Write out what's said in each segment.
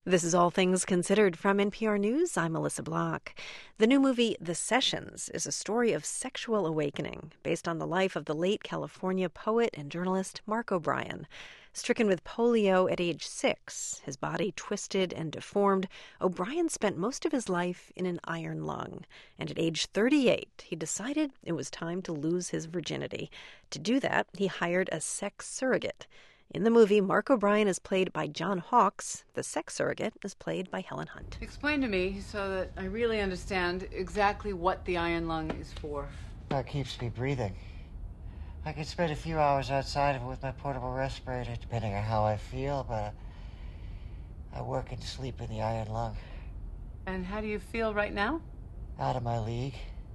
This is All Things Considered from NPR News. I'm Melissa Block. The new movie, The Sessions, is a story of sexual awakening based on the life of the late California poet and journalist Mark O'Brien. Stricken with polio at age 6, his body twisted and deformed, O'Brien spent most of his life in an iron lung. And at age 38, he decided it was time to lose his virginity. To do that, he hired a sex surrogate. In the movie, Mark O'Brien is played by John Hawkes. The sex surrogate is played by Helen Hunt. Explain to me so that I really understand exactly what the iron lung is for. That keeps me breathing. I can spend a few hours outside of it with my portable respirator, depending on how I feel, but I work and sleep in the iron lung. And how do you feel right now? Out of my league.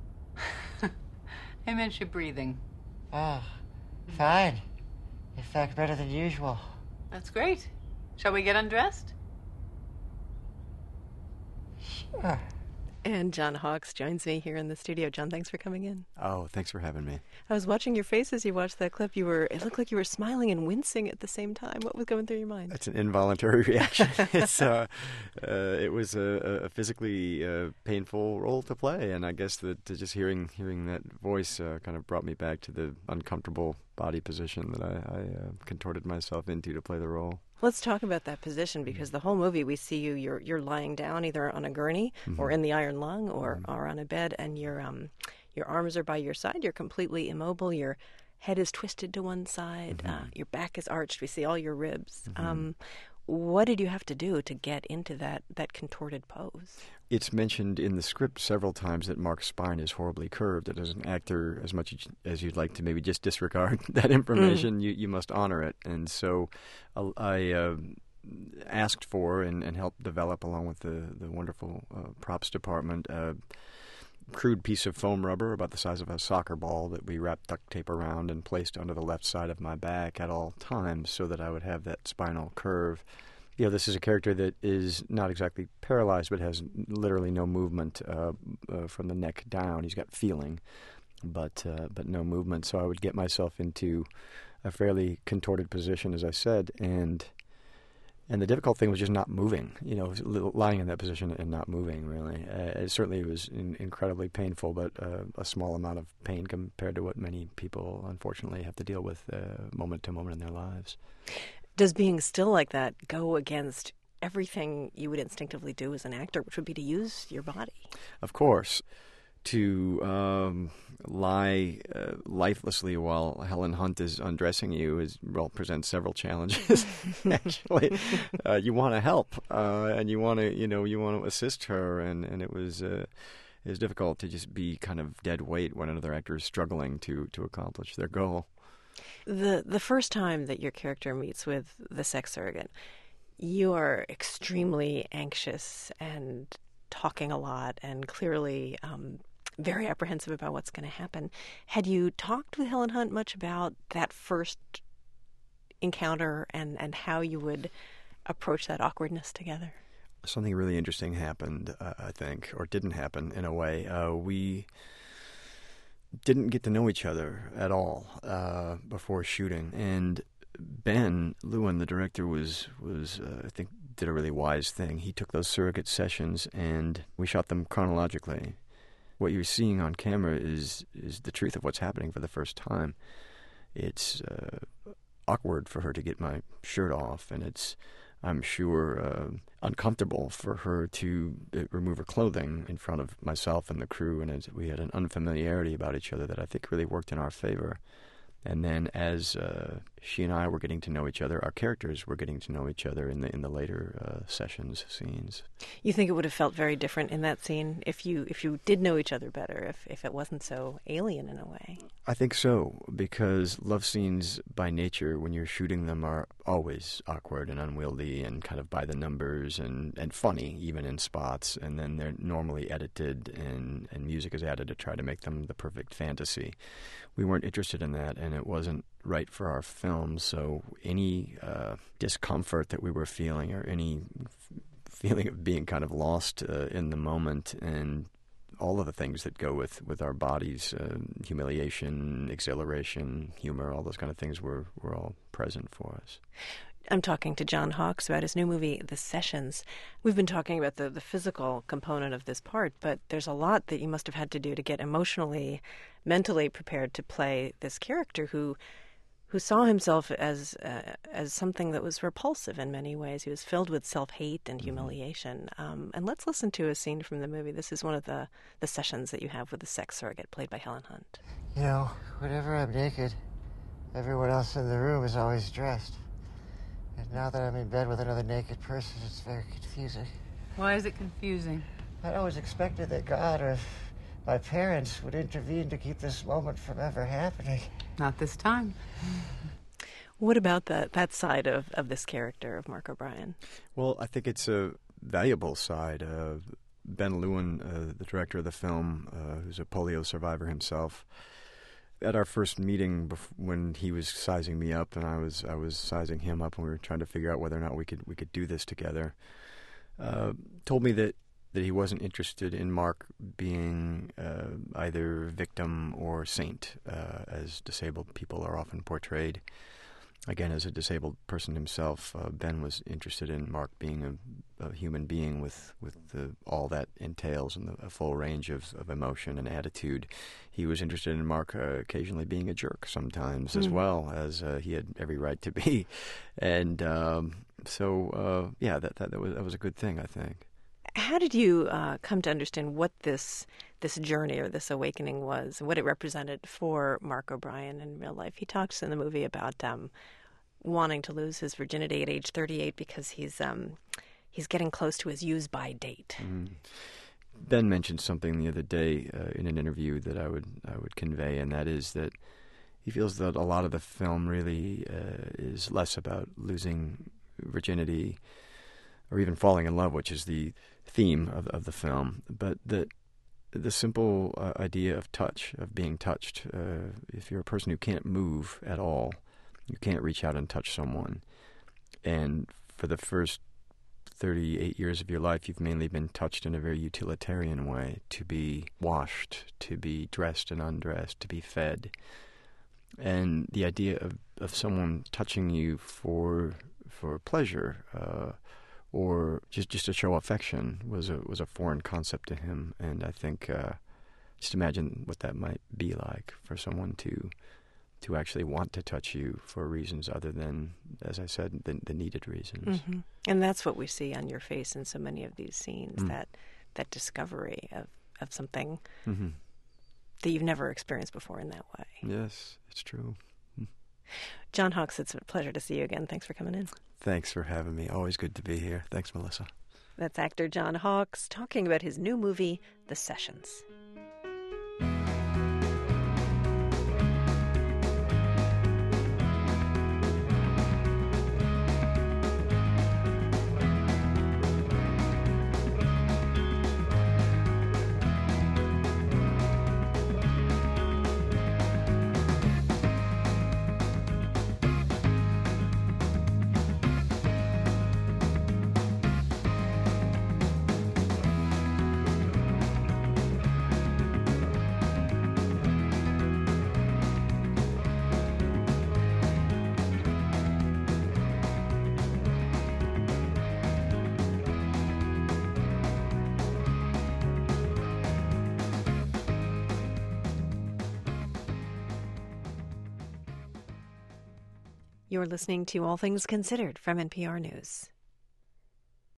I meant your breathing. Oh, fine. In fact, better than usual. That's great. Shall we get undressed? Sure. And John Hawkes joins me here in the studio. John, thanks for coming in. Oh, thanks for having me. I was watching your face as you watched that clip. It looked like you were smiling and wincing at the same time. What was going through your mind? It's an involuntary reaction. It was a physically painful role to play, and I guess that just hearing that voice kind of brought me back to the uncomfortable body position that I contorted myself into to play the role. Let's talk about that position, because the whole movie we see you're lying down either on a gurney or in the iron lung or on a bed, and your arms are by your side. You're completely immobile. Your head is twisted to one side. Your back is arched. We see all your ribs. What did you have to do to get into that contorted pose? It's mentioned in the script several times that Mark's spine is horribly curved. And as an actor, as much as you'd like to maybe just disregard that information, you must honor it. And so I asked for and helped develop, along with the wonderful props department, a crude piece of foam rubber about the size of a soccer ball that we wrapped duct tape around and placed under the left side of my back at all times so that I would have that spinal curve. You know, this is a character that is not exactly paralyzed, but has literally no movement from the neck down. He's got feeling, but no movement. So I would get myself into a fairly contorted position, as I said, and the difficult thing was just not moving. You know, lying in that position and not moving. Really, it certainly was incredibly painful, but a small amount of pain compared to what many people, unfortunately, have to deal with moment to moment in their lives. Does being still like that go against everything you would instinctively do as an actor, which would be to use your body? Of course. To lie lifelessly while Helen Hunt is undressing you presents several challenges. Actually, you want to help and you want to assist her, and it was difficult to just be kind of dead weight when another actor is struggling to accomplish their goal. The first time that your character meets with the sex surrogate, you are extremely anxious and talking a lot and clearly very apprehensive about what's going to happen. Had you talked with Helen Hunt much about that first encounter and how you would approach that awkwardness together? Something really interesting happened, I think, or didn't happen in a way. We didn't get to know each other at all before shooting, and Ben Lewin, the director, was I think did a really wise thing. He took those surrogate sessions and we shot them chronologically. What you're seeing on camera is the truth of what's happening for the first time. It's awkward for her to get my shirt off, and it's, I'm sure, uncomfortable for her to remove her clothing in front of myself and the crew, and we had an unfamiliarity about each other that I think really worked in our favor. And then as she and I were getting to know each other, our characters were getting to know each other in the later scenes. You think it would have felt very different in that scene if you did know each other better, if it wasn't so alien in a way? I think so, because love scenes by nature, when you're shooting them, are always awkward and unwieldy and kind of by the numbers and funny, even in spots. And then they're normally edited and music is added to try to make them the perfect fantasy. We weren't interested in that, and it wasn't right for our film. So any discomfort that we were feeling, or any feeling of being kind of lost in the moment, and all of the things that go with our bodies, humiliation, exhilaration, humor, all those kind of things were all present for us. I'm talking to John Hawkes about his new movie, The Sessions. We've been talking about the physical component of this part, but there's a lot that you must have had to do to get emotionally, mentally prepared to play this character who saw himself as something that was repulsive in many ways. He was filled with self-hate and humiliation. And let's listen to a scene from the movie. This is one of the sessions that you have with the sex surrogate, played by Helen Hunt. You know, whenever I'm naked, everyone else in the room is always dressed. And now that I'm in bed with another naked person, it's very confusing. Why is it confusing? I'd always expected that God or my parents would intervene to keep this moment from ever happening. Not this time. What about that side of this character of Mark O'Brien? Well, I think it's a valuable side. Ben Lewin, the director of the film, who's a polio survivor himself, at our first meeting when he was sizing me up and I was sizing him up, and we were trying to figure out whether or not we could do this together, told me that he wasn't interested in Mark being either victim or saint, as disabled people are often portrayed. Again, as a disabled person himself, Ben was interested in Mark being a human being with all that entails and a full range of emotion and attitude. He was interested in Mark occasionally being a jerk sometimes as well, as he had every right to be. And so that was a good thing, I think. How did you come to understand what this journey or this awakening was, and what it represented for Mark O'Brien in real life? He talks in the movie about wanting to lose his virginity at age 38 because he's getting close to his use-by date. Mm-hmm. Ben mentioned something the other day in an interview that I would convey, and that is that he feels that a lot of the film really is less about losing virginity or even falling in love, which is the theme of the film, but that the simple idea of touch, of being touched. If you're a person who can't move at all, you can't reach out and touch someone, and for the first 38 years of your life, you've mainly been touched in a very utilitarian way, to be washed, to be dressed and undressed, to be fed. And the idea of someone touching you for pleasure, or just to show affection was a foreign concept to him. And I think just imagine what that might be like for someone to actually want to touch you for reasons other than, as I said, the needed reasons. Mm-hmm. And that's what we see on your face in so many of these scenes, that discovery of something that you've never experienced before in that way. Yes, it's true. John Hawkes, it's a pleasure to see you again. Thanks for coming in. Thanks for having me. Always good to be here. Thanks, Melissa. That's actor John Hawkes talking about his new movie, The Sessions. You're listening to All Things Considered from NPR News.